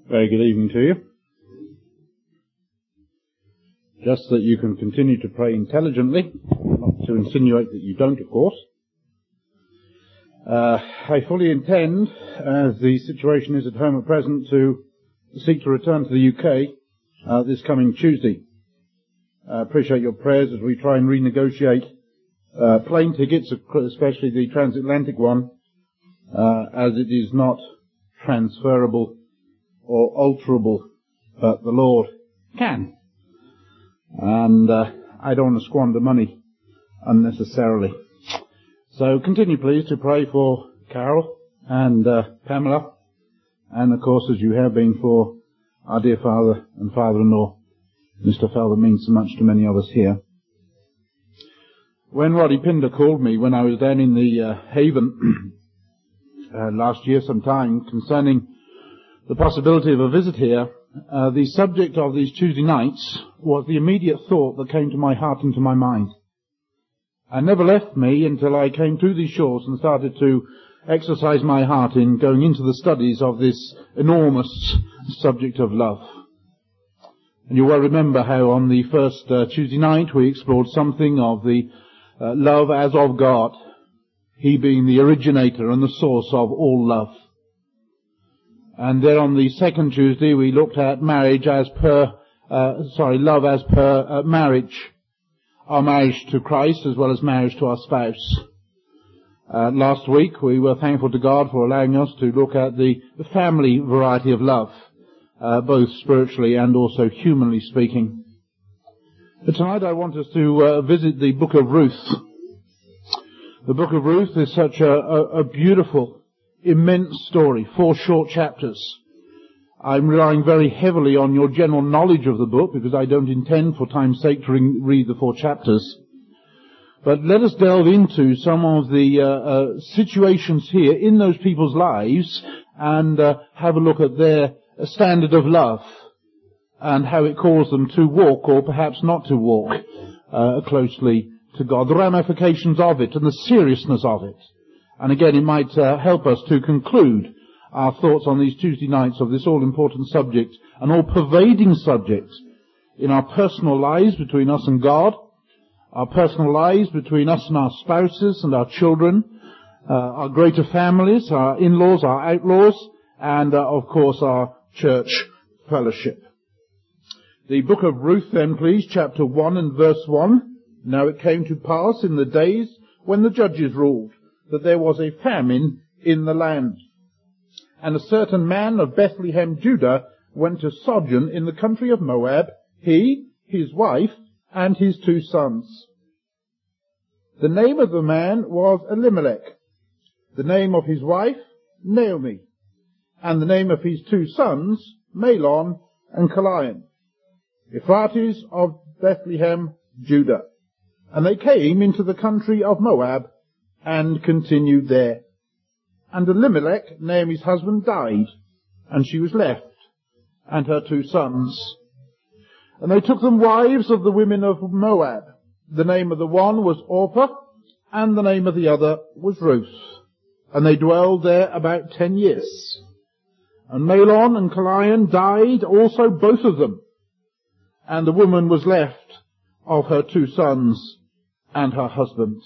Very good evening to you. Just that you can continue to pray intelligently, not to insinuate that you don't, of course. I fully intend, as the situation is at home at present, to seek to return to the UK this coming Tuesday. I appreciate your prayers as we try and renegotiate plane tickets, especially the transatlantic one, as it is not transferable or alterable, but the Lord can. And I don't want to squander money unnecessarily. So continue, please, to pray for Carol and Pamela, and of course, as you have been, for our dear father and father-in-law, Mr. Fell, that means so much to many of us here. When Roddy Pinder called me when I was down in the Haven last year sometime concerning the possibility of a visit here, the subject of these Tuesday nights was the immediate thought that came to my heart and to my mind. It never left me until I came to these shores and started to exercise my heart in going into the studies of this enormous subject of love. And you will remember how on the first Tuesday night we explored something of the love as of God, He being the originator and the source of all love. And then on the second Tuesday we looked at marriage as per, love as per marriage. Our marriage to Christ as well as marriage to our spouse. Last week we were thankful to God for allowing us to look at the family variety of love, both spiritually and also humanly speaking. But tonight I want us to visit the book of Ruth. The book of Ruth is such a beautiful, immense story, 4 short chapters. I'm relying very heavily on your general knowledge of the book because I don't intend for time's sake to read the 4 chapters. But let us delve into some of the situations here in those people's lives and have a look at their standard of love and how it calls them to walk or perhaps not to walk closely to God, the ramifications of it and the seriousness of it. And again, it might help us to conclude our thoughts on these Tuesday nights of this all-important subject, an all-pervading subject in our personal lives between us and God, our personal lives between us and our spouses and our children, our greater families, our in-laws, our outlaws, and of course our church fellowship. The book of Ruth then, please, chapter 1 and verse 1. Now it came to pass in the days when the judges ruled that there was a famine in the land. And a certain man of Bethlehem, Judah, went to sojourn in the country of Moab, he, his wife, and his 2 sons. The name of the man was Elimelech, the name of his wife, Naomi, and the name of his 2 sons, Mahlon and Chilion, Ephrates of Bethlehem, Judah. And they came into the country of Moab and continued there. And Elimelech, Naomi's husband, died, and she was left, and her 2 sons. And they took them wives of the women of Moab. The name of the one was Orpah, and the name of the other was Ruth. And they dwelled there about 10 years. And Mahlon and Chilion died also, both of them. And the woman was left of her 2 sons and her husband.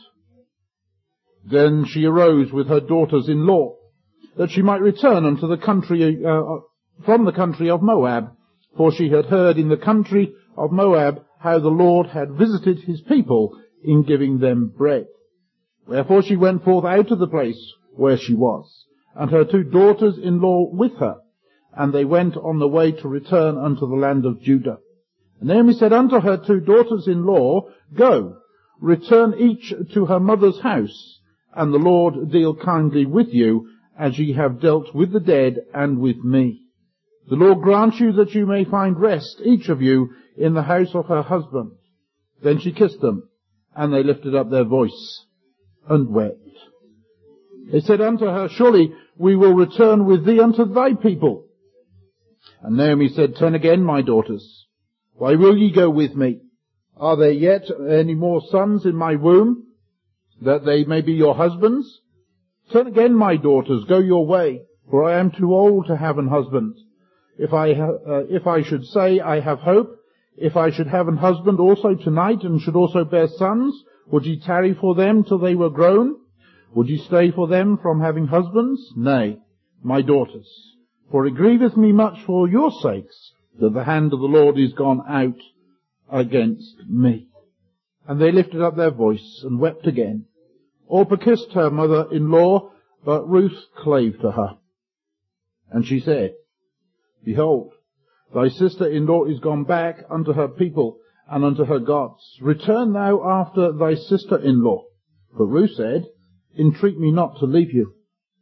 Then she arose with her daughters-in-law, that she might return unto the country, from the country of Moab, for she had heard in the country of Moab how the Lord had visited his people in giving them bread. Wherefore she went forth out of the place where she was, and her 2 daughters-in-law with her, and they went on the way to return unto the land of Judah. And Naomi said unto her 2 daughters-in-law, Go, return each to her mother's house, and the Lord deal kindly with you, as ye have dealt with the dead and with me. The Lord grant you that you may find rest, each of you, in the house of her husband. Then she kissed them, and they lifted up their voice and wept. They said unto her, Surely we will return with thee unto thy people. And Naomi said, Turn again, my daughters. Why will ye go with me? Are there yet any more sons in my womb, that they may be your husbands? Turn again, my daughters, go your way, for I am too old to have an husband. if I should say I have hope, if I should have an husband also tonight and should also bear sons, would ye tarry for them till they were grown? Would ye stay for them from having husbands? Nay, my daughters, for it grieveth me much for your sakes that the hand of the Lord is gone out against me. And they lifted up their voice and wept again. Orpah kissed her mother-in-law, but Ruth clave to her. And she said, Behold, thy sister-in-law is gone back unto her people and unto her gods. Return thou after thy sister-in-law. But Ruth said, Entreat me not to leave you,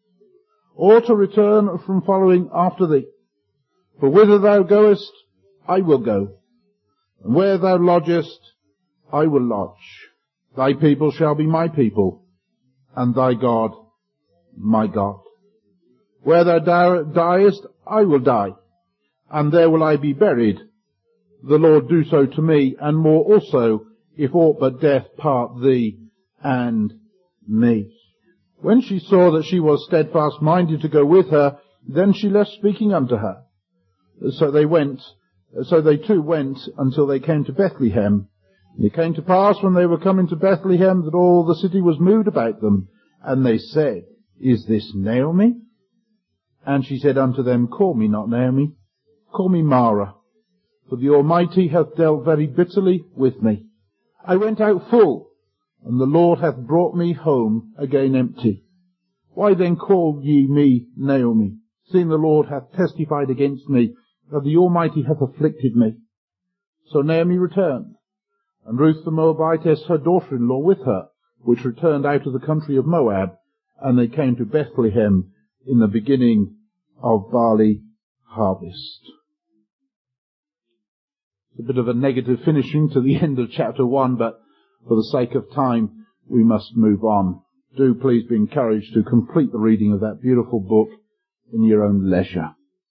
or to return from following after thee. For whither thou goest, I will go, and where thou lodgest, I will lodge. Thy people shall be my people, and thy God my God. Where thou diest, I will die, and there will I be buried. The Lord do so to me, and more also, if aught but death part thee and me. When she saw that she was steadfast-minded to go with her, then she left speaking unto her. So they too went until they came to Bethlehem. And it came to pass when they were coming to Bethlehem that all the city was moved about them. And they said, Is this Naomi? And she said unto them, Call me not Naomi, call me Mara, for the Almighty hath dealt very bitterly with me. I went out full, and the Lord hath brought me home again empty. Why then call ye me Naomi, seeing the Lord hath testified against me, that the Almighty hath afflicted me? So Naomi returned, and Ruth the Moabitess her daughter-in-law with her, which returned out of the country of Moab, and they came to Bethlehem in the beginning of barley harvest. It's a bit of a negative finishing to the end of chapter 1, but for the sake of time, we must move on. Do please be encouraged to complete the reading of that beautiful book in your own leisure.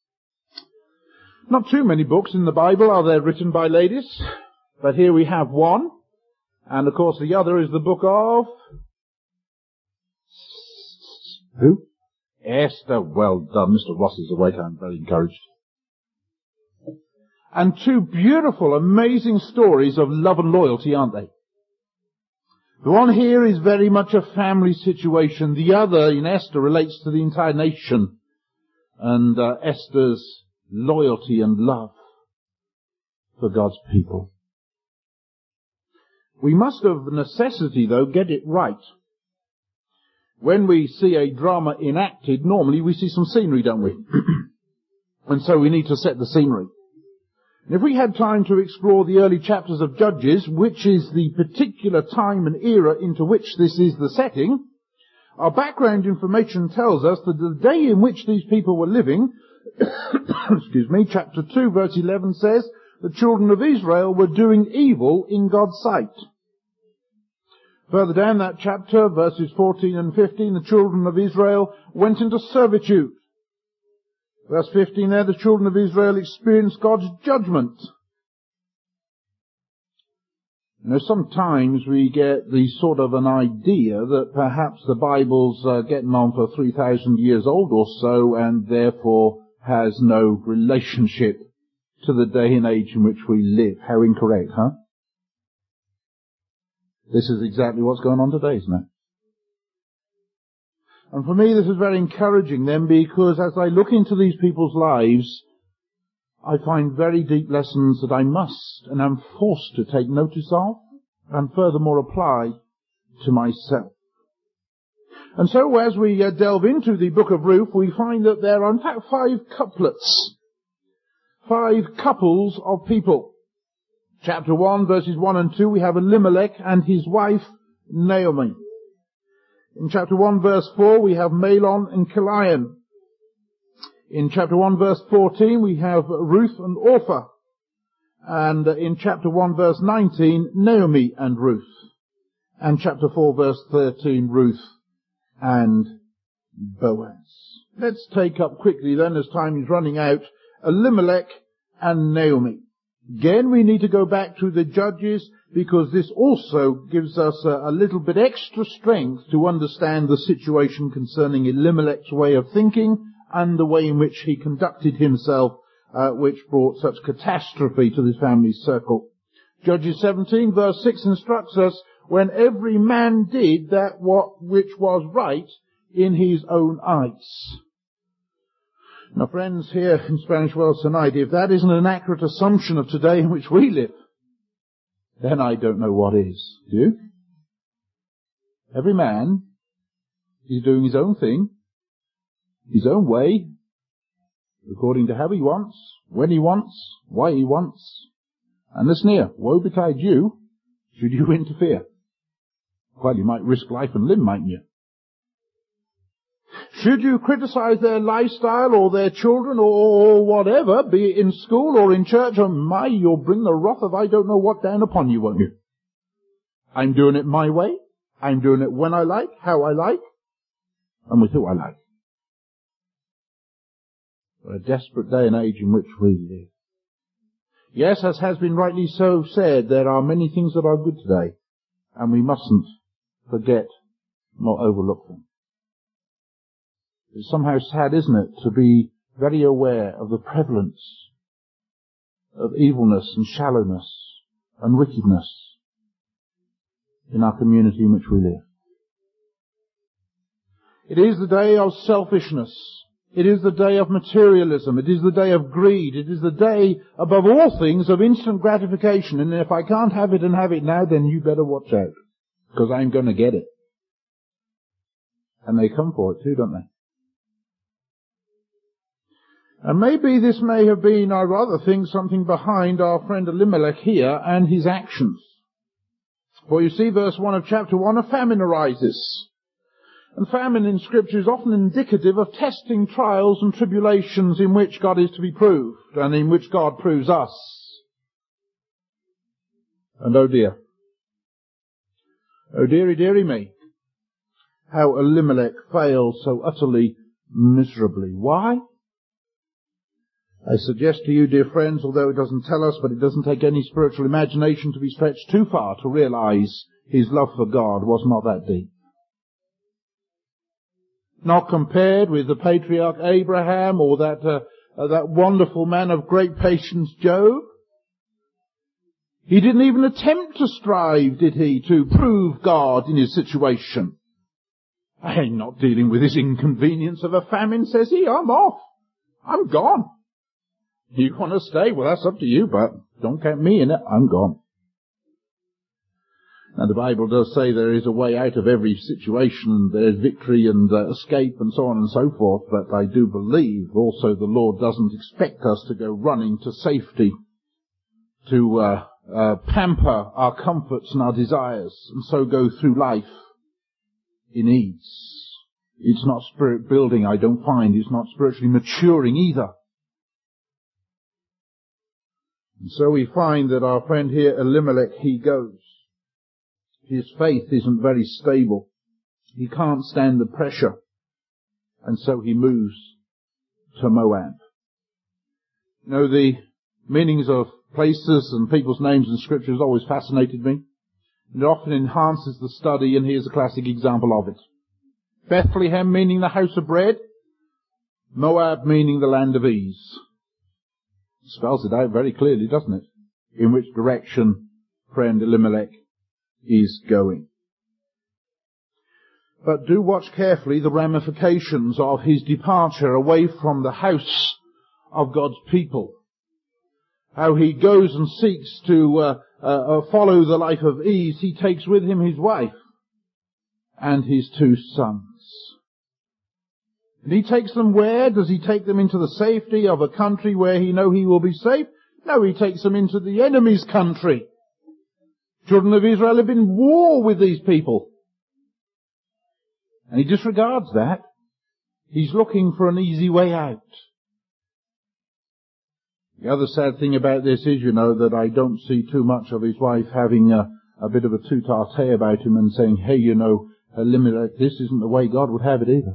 Not too many books in the Bible are there written by ladies, but here we have one, and of course the other is the book of... Who? Esther. Well done. Mr. Ross is awake. I'm very encouraged. And two beautiful, amazing stories of love and loyalty, aren't they? The one here is very much a family situation. The other, in Esther, relates to the entire nation and Esther's loyalty and love for God's people. We must of necessity, though, get it right. When we see a drama enacted, normally we see some scenery, don't we? And so we need to set the scenery. And if we had time to explore the early chapters of Judges, which is the particular time and era into which this is the setting, our background information tells us that the day in which these people were living, chapter 2 verse 11 says, the children of Israel were doing evil in God's sight. Further down that chapter, verses 14 and 15, the children of Israel went into servitude. Verse 15 there, the children of Israel experienced God's judgment. You know, sometimes we get the sort of an idea that perhaps the Bible's getting on for 3,000 years old or so, and therefore has no relationship to the day and age in which we live. How incorrect, huh? This is exactly what's going on today, isn't it? And for me, this is very encouraging then, because as I look into these people's lives, I find very deep lessons that I must and am forced to take notice of, and furthermore apply to myself. And so as we delve into the book of Ruth, we find that there are in fact 5 couplets, 5 couples of people. Chapter 1, verses 1 and 2, we have Elimelech and his wife Naomi. In chapter 1, verse 4, we have Mahlon and Chilion. In chapter 1, verse 14, we have Ruth and Orpah. And in chapter 1, verse 19, Naomi and Ruth. And chapter 4, verse 13, Ruth and Boaz. Let's take up quickly then, as time is running out, Elimelech and Naomi. Again, we need to go back to the Judges, because this also gives us a little bit extra strength to understand the situation concerning Elimelech's way of thinking and the way in which he conducted himself which brought such catastrophe to this family circle. Judges 17 verse 6 instructs us, when every man did which was right in his own eyes. Now friends, here in Spanish Wells tonight, if that isn't an accurate assumption of today in which we live, then I don't know what is. Do you? Every man is doing his own thing, his own way, according to how he wants, when he wants, why he wants. And listen here, woe betide you, should you interfere. Well, you might risk life and limb, mightn't you? Should you criticize their lifestyle or their children or whatever, be it in school or in church, you'll bring the wrath of I don't know what down upon you, won't you? I'm doing it my way. I'm doing it when I like, how I like, and with who I like. For a desperate day and age in which we live. Yes, as has been rightly so said, there are many things that are good today, and we mustn't forget nor overlook them. It's somehow sad, isn't it, to be very aware of the prevalence of evilness and shallowness and wickedness in our community in which we live. It is the day of selfishness. It is the day of materialism. It is the day of greed. It is the day, above all things, of instant gratification. And if I can't have it and have it now, then you better watch out, because I'm going to get it. And they come for it too, don't they? And maybe this may have been, I rather think, something behind our friend Elimelech here and his actions. For you see, verse 1 of chapter 1, a famine arises. And famine in Scripture is often indicative of testing, trials and tribulations in which God is to be proved, and in which God proves us. And oh dear, oh dearie, dearie me, how Elimelech failed so utterly miserably. Why? I suggest to you, dear friends, although it doesn't tell us, but it doesn't take any spiritual imagination to be stretched too far to realize his love for God was not that deep. Not compared with the patriarch Abraham or that wonderful man of great patience, Job. He didn't even attempt to strive, did he, to prove God in his situation. I ain't not dealing with this inconvenience of a famine, says he. I'm off. I'm gone. You want to stay? Well, that's up to you, but don't count me in it. I'm gone. Now, the Bible does say there is a way out of every situation. There's victory and escape and so on and so forth. But I do believe also the Lord doesn't expect us to go running to safety, to pamper our comforts and our desires, and so go through life in ease. It's not spirit building, I don't find. It's not spiritually maturing either. And so we find that our friend here, Elimelech, he goes. His faith isn't very stable. He can't stand the pressure. And so he moves to Moab. You know, the meanings of places and people's names in Scripture has always fascinated me. It often enhances the study, and here's a classic example of it. Bethlehem meaning the house of bread. Moab meaning the land of ease. It spells it out very clearly, doesn't it? In which direction friend Elimelech is going. But do watch carefully the ramifications of his departure away from the house of God's people. How he goes and seeks to follow the life of ease. He takes with him his wife and his 2 sons. And he takes them where? Does he take them into the safety of a country where he know he will be safe? No, he takes them into the enemy's country. Children of Israel have been in war with these people. And he disregards that. He's looking for an easy way out. The other sad thing about this is, you know, that I don't see too much of his wife having a bit of a tete-a-tete about him and saying, hey, you know, Elimelech, this isn't the way God would have it either.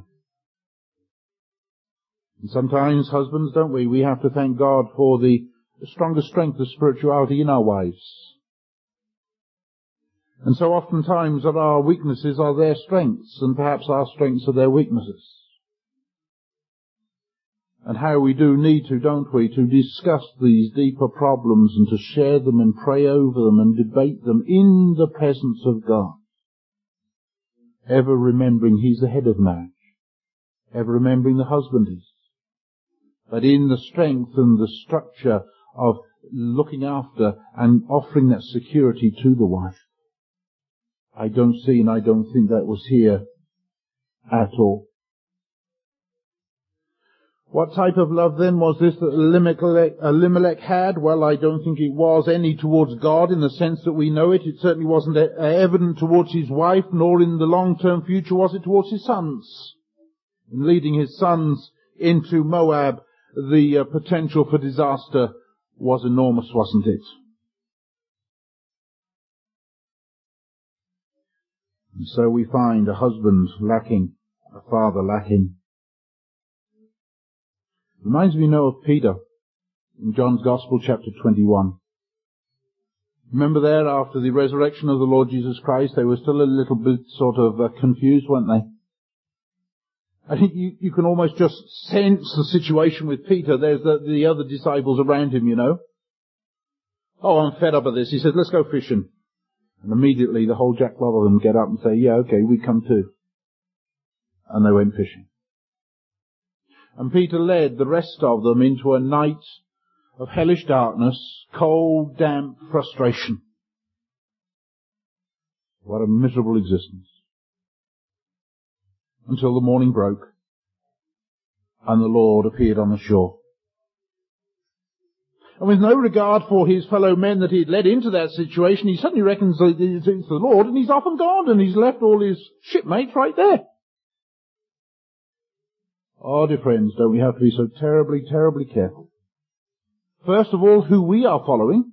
And sometimes, husbands, don't we? We have to thank God for the stronger strength of spirituality in our wives. And so oftentimes that our weaknesses are their strengths, and perhaps our strengths are their weaknesses. And how we do need to, don't we, to discuss these deeper problems and to share them and pray over them and debate them in the presence of God. Ever remembering He's the head of marriage. Ever remembering the husband is. But in the strength and the structure of looking after and offering that security to the wife. I don't see and I don't think that was here at all. What type of love then was this that Elimelech had? Well, I don't think it was any towards God in the sense that we know it. It certainly wasn't evident towards his wife, nor in the long-term future was it towards his sons. In leading his sons into Moab, the potential for disaster was enormous, wasn't it? And so we find a husband lacking, a father lacking. Reminds me now of Peter in John's Gospel, chapter 21. Remember there, after the resurrection of the Lord Jesus Christ, they were still a little bit sort of confused, weren't they? I think you can almost just sense the situation with Peter. There's the other disciples around him, you know. Oh, I'm fed up of this. He said, let's go fishing. And immediately the whole jack lot of them get up and say, yeah, okay, we come too. And they went fishing. And Peter led the rest of them into a night of hellish darkness, cold, damp frustration. What a miserable existence. Until the morning broke and the Lord appeared on the shore. And with no regard for his fellow men that he had led into that situation, he suddenly reckons that it's the Lord and he's off and gone and he's left all his shipmates right there. Oh, dear friends, don't we have to be so terribly, terribly careful? First of all, who we are following,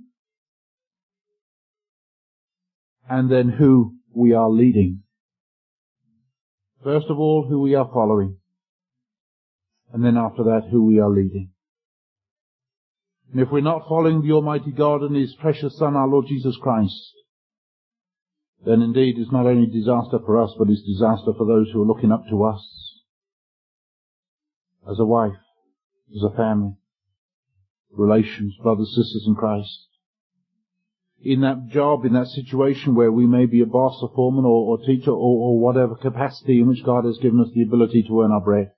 and then who we are leading. First of all, who we are following, and then after that, who we are leading. And if we're not following the Almighty God and His precious Son, our Lord Jesus Christ, then indeed it's not only disaster for us, but it's disaster for those who are looking up to us. As a wife, as a family, relations, brothers, sisters in Christ. In that job, in that situation where we may be a boss, a foreman, or teacher, or whatever capacity in which God has given us the ability to earn our bread.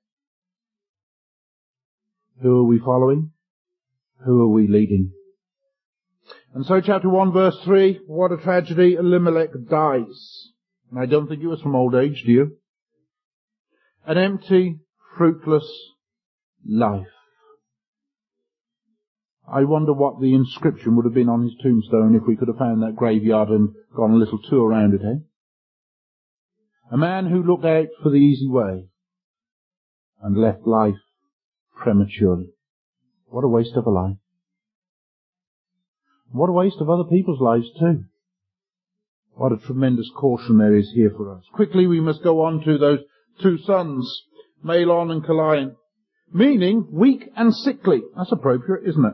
Who are we following? Who are we leading? And so chapter 1 verse 3, what a tragedy, Elimelech dies. And I don't think it was from old age, do you? An empty, fruitless life. I wonder what the inscription would have been on his tombstone if we could have found that graveyard and gone a little tour around it, eh? A man who looked out for the easy way and left life prematurely. What a waste of a life. What a waste of other people's lives too. What a tremendous caution there is here for us. Quickly we must go on to those two sons, Mahlon and Chilion. Meaning weak and sickly. That's appropriate, isn't it?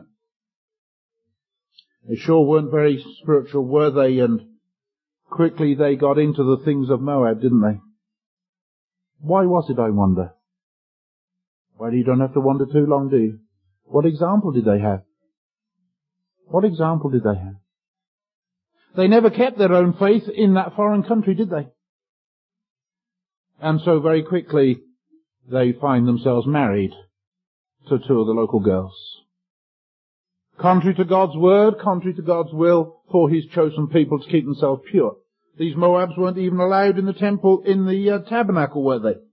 They sure weren't very spiritual, were they? And quickly they got into the things of Moab, didn't they? Why was it, I wonder? Well, you don't have to wonder too long, do you? What example did they have? What example did they have? They never kept their own faith in that foreign country, did they? And so very quickly they find themselves married to two of the local girls. Contrary to God's word, contrary to God's will for His chosen people to keep themselves pure. These Moabs weren't even allowed in the temple, in the tabernacle, were they?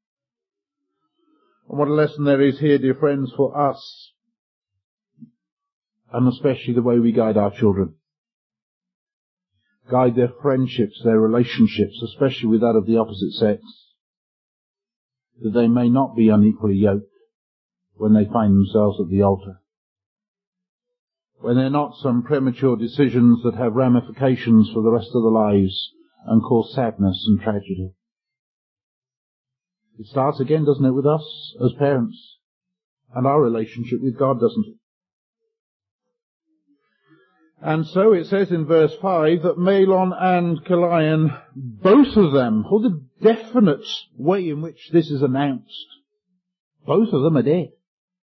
And what a lesson there is here, dear friends, for us. And especially the way we guide our children. Guide their friendships, their relationships, especially with that of the opposite sex. That they may not be unequally yoked when they find themselves at the altar. When they're not some premature decisions that have ramifications for the rest of their lives and cause sadness and tragedy. It starts again, doesn't it, with us as parents and our relationship with God, doesn't it? And so it says in verse 5 that Mahlon and Chilion, both of them, or the definite way in which this is announced, both of them are dead.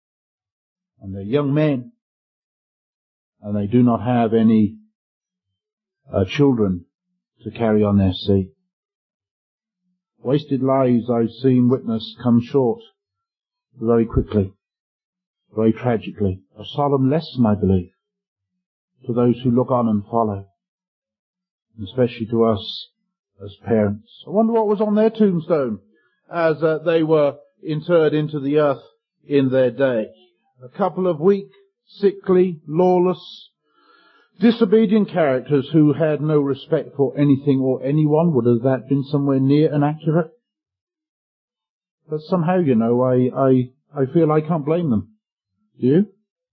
and they're young men, and they do not have any children to carry on their seed. Wasted lives I've seen witness come short very quickly, very tragically. A solemn lesson, I believe, to those who look on and follow, especially to us as parents. I wonder what was on their tombstone as they were interred into the earth in their day. A couple of weak, sickly, lawless, disobedient characters who had no respect for anything or anyone. Would have that been somewhere near and accurate? But somehow, I feel I can't blame them. Do you?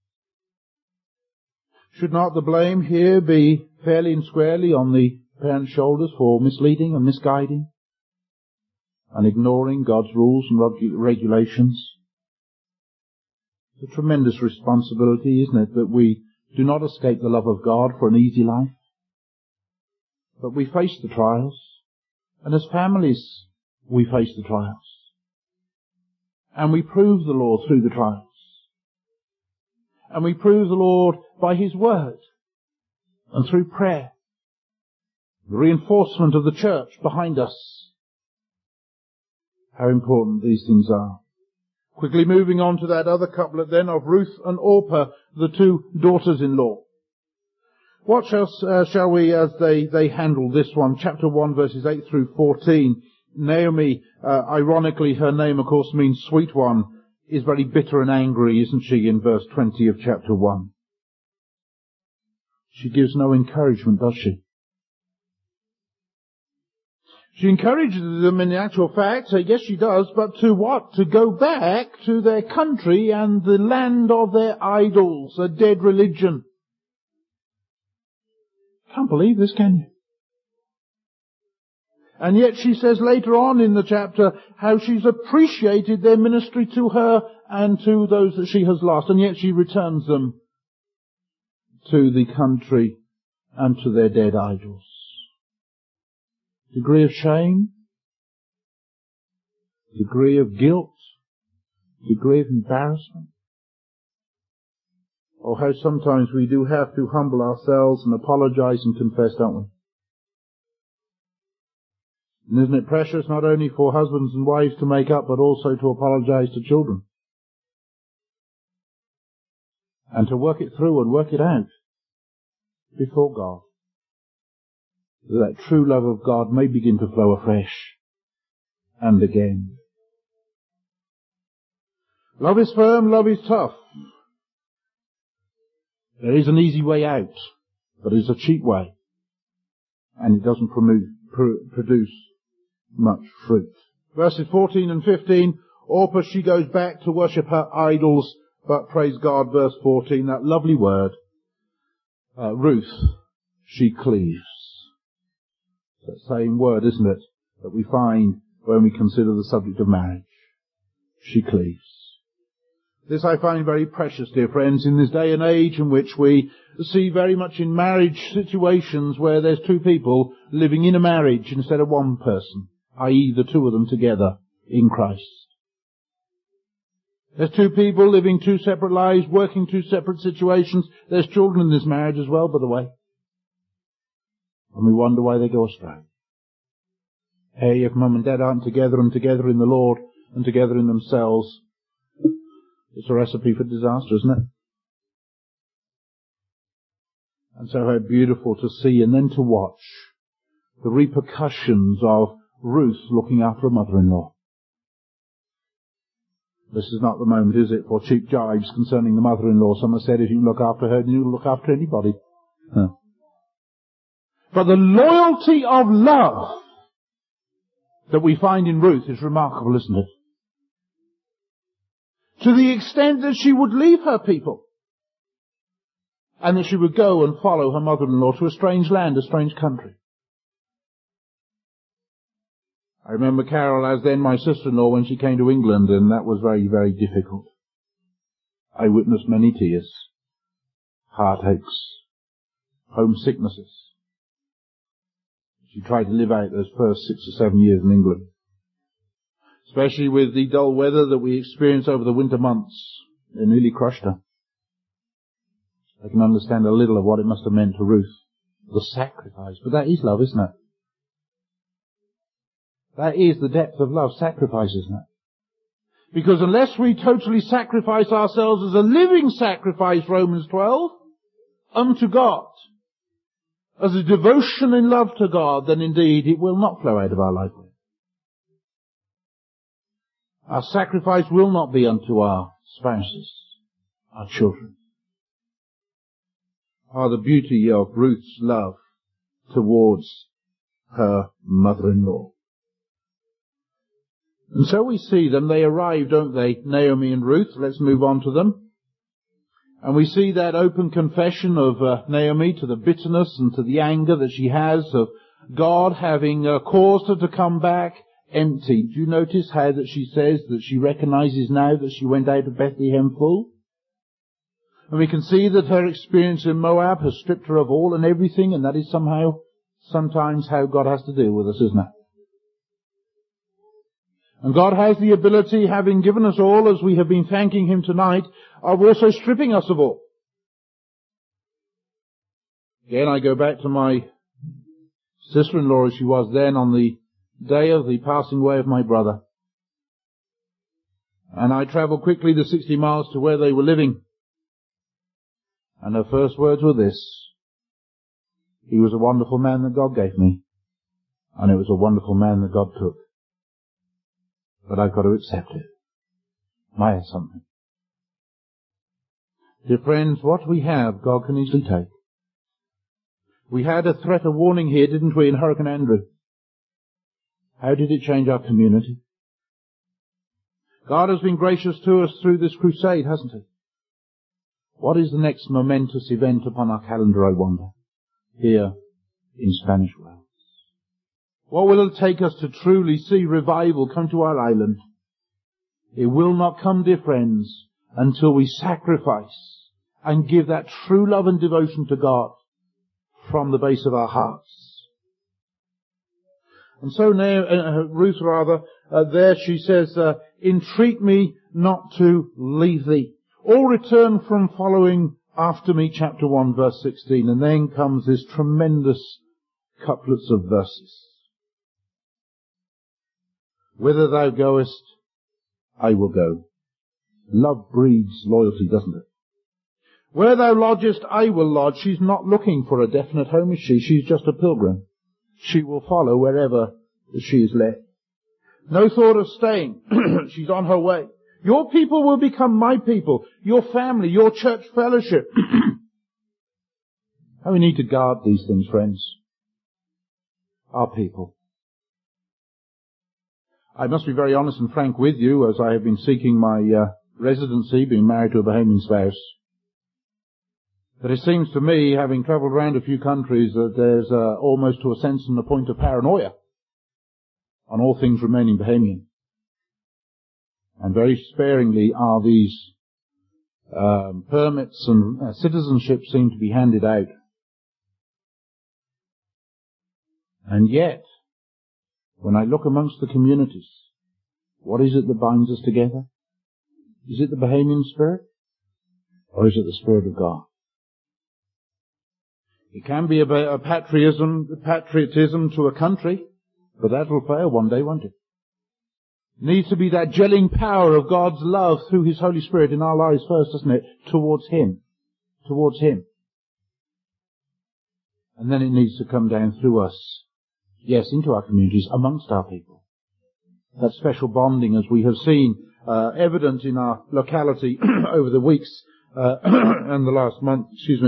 Should not the blame here be fairly and squarely on the parents' shoulders for misleading and misguiding and ignoring God's rules and regulations? It's a tremendous responsibility, isn't it, that we do not escape the love of God for an easy life, but we face the trials, and as families we face the trials, and we prove the Lord through the trials, and we prove the Lord by His Word and through prayer, the reinforcement of the church behind us. How important these things are. Quickly moving on to that other couplet then of Ruth and Orpah, the two daughters-in-law. What shall we, as they handle this one, chapter 1 verses 8 through 14. Naomi, ironically, her name of course means sweet one, is very bitter and angry, isn't she, in verse 20 of chapter 1. She gives no encouragement, does she? She encourages them in actual fact, yes she does, but to what? To go back to their country and the land of their idols, a dead religion. Can't believe this, can you? And yet she says later on in the chapter how she's appreciated their ministry to her and to those that she has lost, and yet she returns them to the country and to their dead idols. Degree of shame, degree of guilt, degree of embarrassment. Oh, how sometimes we do have to humble ourselves and apologize and confess, don't we? And isn't it precious not only for husbands and wives to make up, but also to apologize to children? And to work it through and work it out before God. That true love of God may begin to flow afresh and again. Love is firm, love is tough. There is an easy way out, but it's a cheap way. And it doesn't produce much fruit. Verses 14 and 15, Orpah, she goes back to worship her idols, but praise God, verse 14, that lovely word, Ruth, she cleaves. That same word, isn't it, that we find when we consider the subject of marriage. She cleaves. This I find very precious, dear friends, in this day and age in which we see very much in marriage situations where there's two people living in a marriage instead of one person, i.e. the two of them together in Christ. There's two people living two separate lives, working two separate situations. There's children in this marriage as well, by the way. And we wonder why they go astray. Hey, if mum and dad aren't together and together in the Lord and together in themselves, it's a recipe for disaster, isn't it? And so how beautiful to see and then to watch the repercussions of Ruth looking after her mother-in-law. This is not the moment, is it, for cheap jibes concerning the mother-in-law. Someone said if you look after her, then you'll look after anybody. Huh. But the loyalty of love that we find in Ruth is remarkable, isn't it? To the extent that she would leave her people and that she would go and follow her mother-in-law to a strange land, a strange country. I remember Carol as then my sister-in-law when she came to England, and that was very, very difficult. I witnessed many tears, heartaches, homesicknesses. She tried to live out those first 6 or 7 years in England. Especially with the dull weather that we experienced over the winter months. It nearly crushed her. I can understand a little of what it must have meant to Ruth. The sacrifice. But that is love, isn't it? That is the depth of love. Sacrifice, isn't it? Because unless we totally sacrifice ourselves as a living sacrifice, Romans 12, unto God, as a devotion in love to God, then indeed it will not flow out of our life. Our sacrifice will not be unto our spouses, our children. The beauty of Ruth's love towards her mother-in-law. And so we see them. They arrive, don't they, Naomi and Ruth? Let's move on to them. And we see that open confession of Naomi to the bitterness and to the anger that she has of God having caused her to come back empty. Do you notice how that she says that she recognizes now that she went out of Bethlehem full? And we can see that her experience in Moab has stripped her of all and everything, and that is sometimes how God has to deal with us, isn't it? And God has the ability, having given us all, as we have been thanking Him tonight, of also stripping us of all. Again, I go back to my sister-in-law as she was then on the day of the passing away of my brother. And I travelled quickly the 60 miles to where they were living. And her first words were this: he was a wonderful man that God gave me, and it was a wonderful man that God took. But I've got to accept it. I have something. Dear friends, what we have, God can easily take. We had a threat, a warning here, didn't we, in Hurricane Andrew? How did it change our community? God has been gracious to us through this crusade, hasn't He? What is the next momentous event upon our calendar, I wonder, here in Spanish Wells? What will it take us to truly see revival come to our island? It will not come, dear friends, until we sacrifice and give that true love and devotion to God from the base of our hearts. And so now, Ruth there she says, entreat me not to leave thee, or return from following after me, chapter 1, verse 16. And then comes this tremendous couplets of verses. Whither thou goest, I will go. Love breeds loyalty, doesn't it? Where thou lodgest, I will lodge. She's not looking for a definite home, is she? She's just a pilgrim. She will follow wherever she is led. No thought of staying. She's on her way. Your people will become my people. Your family, your church fellowship. How we need to guard these things, friends. Our people. I must be very honest and frank with you, as I have been seeking my residency, being married to a Bahamian spouse, that it seems to me, having travelled around a few countries, that there's almost to a sense and a point of paranoia on all things remaining Bahamian. And very sparingly are these permits and citizenship seem to be handed out. And yet, when I look amongst the communities, what is it that binds us together? Is it the Bahamian spirit? Or is it the Spirit of God? It can be a patriotism to a country, but that will fail one day, won't it? It needs to be that gelling power of God's love through His Holy Spirit in our lives first, doesn't it? Towards Him. Towards Him. And then it needs to come down through us. Yes, into our communities, amongst our people. That special bonding, as we have seen evident in our locality over the weeks and the last month,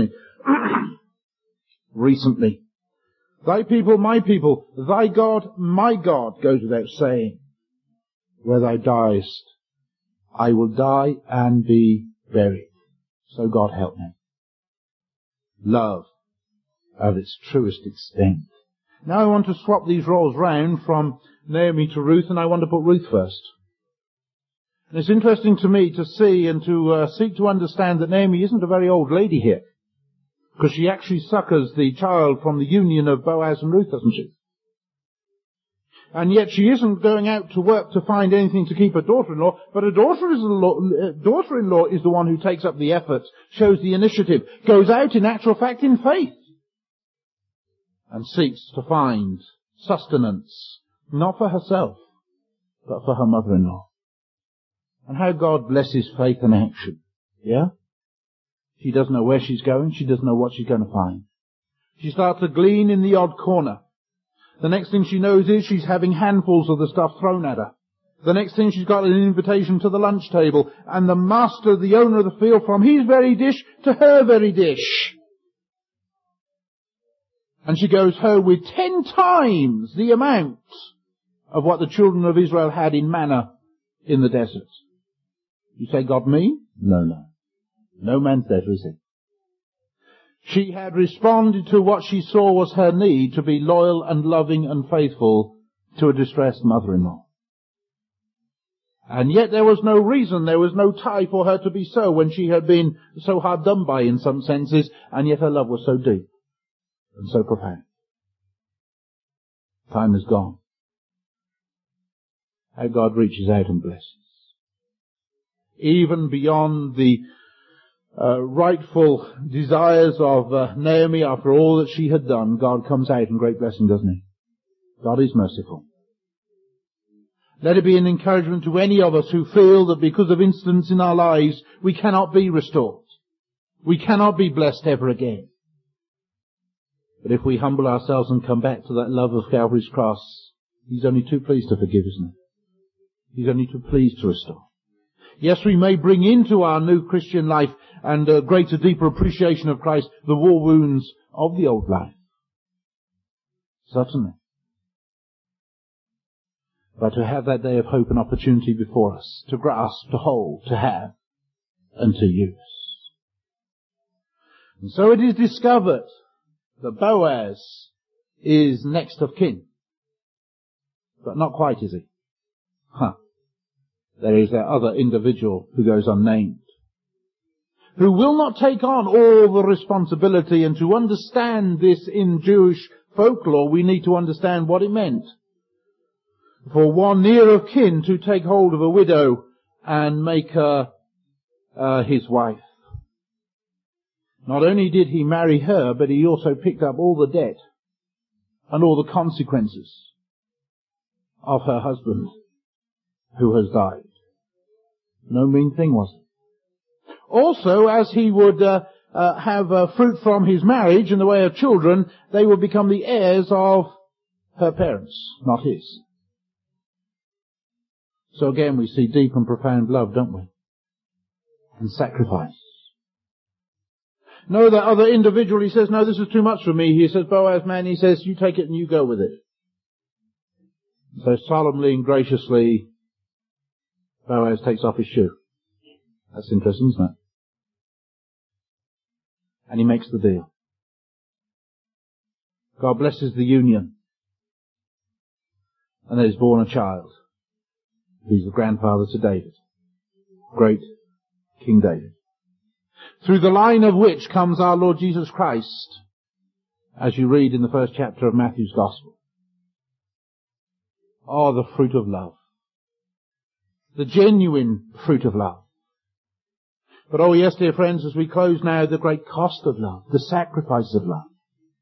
recently. Thy people, my people, thy God, my God, goes without saying. Where thou diest, I will die and be buried. So God help me. Love at its truest extent. Now I want to swap these roles round from Naomi to Ruth, and I want to put Ruth first. And it's interesting to me to see and to seek to understand that Naomi isn't a very old lady here, because she actually succors the child from the union of Boaz and Ruth, doesn't she? And yet she isn't going out to work to find anything to keep her daughter-in-law, but her daughter-in-law is the one who takes up the effort, shows the initiative, goes out in actual fact in faith, and seeks to find sustenance, not for herself, but for her mother-in-law. And how God blesses faith and action. Yeah? She doesn't know where she's going, she doesn't know what she's going to find. She starts to glean in the odd corner. The next thing she knows is she's having handfuls of the stuff thrown at her. The next thing she's got an invitation to the lunch table, and the master, the owner of the field, from his very dish to her very dish. And she goes home with 10 times the amount of what the children of Israel had in manna in the desert. You say, God me? No. No man's debtor, is he? She had responded to what she saw was her need to be loyal and loving and faithful to a distressed mother-in-law. And yet there was no reason, there was no tie for her to be so when she had been so hard done by in some senses, and yet her love was so deep and so profound. Time is gone. How God reaches out and blesses. Even beyond the rightful desires of Naomi after all that she had done, God comes out in great blessing, doesn't he? God is merciful. Let it be an encouragement to any of us who feel that because of incidents in our lives we cannot be restored. We cannot be blessed ever again. But if we humble ourselves and come back to that love of Calvary's cross, He's only too pleased to forgive, isn't he? He's only too pleased to restore. Yes, we may bring into our new Christian life and a greater, deeper appreciation of Christ the war wounds of the old life. Certainly. But to have that day of hope and opportunity before us, to grasp, to hold, to have, and to use. And so it is discovered that Boaz is next of kin. But not quite, is he? There is that other individual who goes unnamed, who will not take on all the responsibility, and to understand this in Jewish folklore we need to understand what it meant for one near of kin to take hold of a widow and make her his wife. Not only did he marry her, but he also picked up all the debt and all the consequences of her husband who has died. No mean thing, was it? Also, as he would have fruit from his marriage in the way of children, they would become the heirs of her parents, not his. So again we see deep and profound love, don't we? And sacrifice. No, that other individual, he says, no, this is too much for me. He says, Boaz, man, he says, you take it and you go with it. So solemnly and graciously, Boaz takes off his shoe. That's interesting, isn't it? And he makes the deal. God blesses the union. And there is born a child. He's the grandfather to David. Great King David. Through the line of which comes our Lord Jesus Christ, as you read in the first chapter of Matthew's Gospel. Oh, the fruit of love. The genuine fruit of love. But oh yes, dear friends, as we close now, the great cost of love, the sacrifice of love,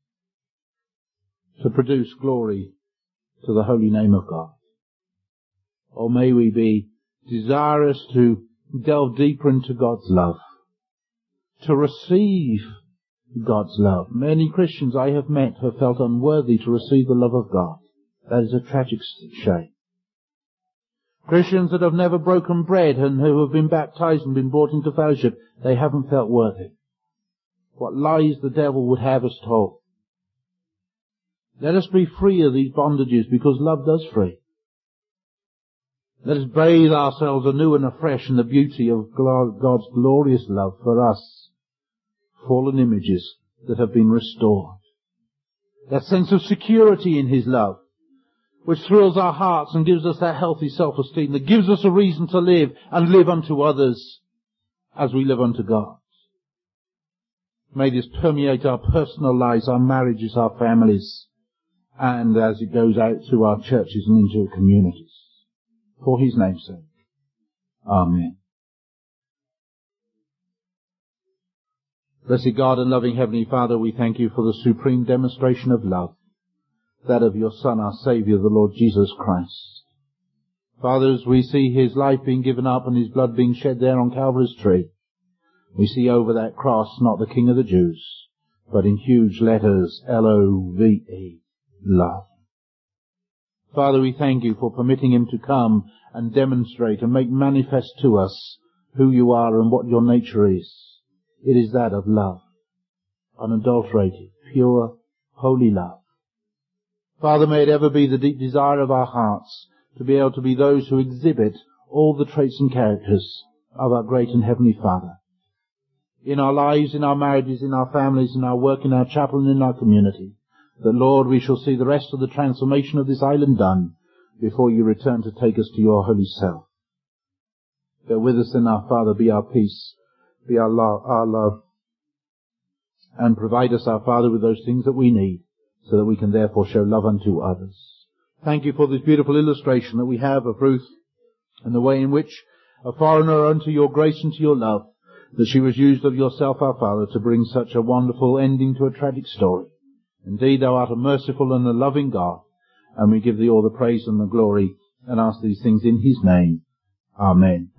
to produce glory to the holy name of God. Oh, may we be desirous to delve deeper into God's love, to receive God's love. Many Christians I have met have felt unworthy to receive the love of God. That is a tragic shame. Christians that have never broken bread and who have been baptized and been brought into fellowship, they haven't felt worthy. What lies the devil would have us told. Let us be free of these bondages, because love does free. Let us bathe ourselves anew and afresh in the beauty of God's glorious love for us, fallen images that have been restored. That sense of security in His love, which thrills our hearts and gives us that healthy self-esteem, that gives us a reason to live and live unto others as we live unto God. May this permeate our personal lives, our marriages, our families, and as it goes out to our churches and into our communities. For his name's sake. Amen. Blessed God and loving Heavenly Father, we thank you for the supreme demonstration of love, that of your Son, our Saviour, the Lord Jesus Christ. Father, as we see his life being given up and his blood being shed there on Calvary's tree, we see over that cross not the King of the Jews, but in huge letters, L-O-V-E, love. Father, we thank you for permitting him to come and demonstrate and make manifest to us who you are and what your nature is. It is that of love, unadulterated, pure, holy love. Father, may it ever be the deep desire of our hearts to be able to be those who exhibit all the traits and characters of our great and heavenly Father. In our lives, in our marriages, in our families, in our work, in our chapel and in our community, that, Lord, we shall see the rest of the transformation of this island done before you return to take us to your holy self. Go with us then, our Father, be our peace, be our love, and provide us, our Father, with those things that we need, so that we can therefore show love unto others. Thank you for this beautiful illustration that we have of Ruth and the way in which a foreigner unto your grace and to your love, that she was used of yourself, our Father, to bring such a wonderful ending to a tragic story. Indeed, thou art a merciful and a loving God, and we give thee all the praise and the glory and ask these things in his name. Amen.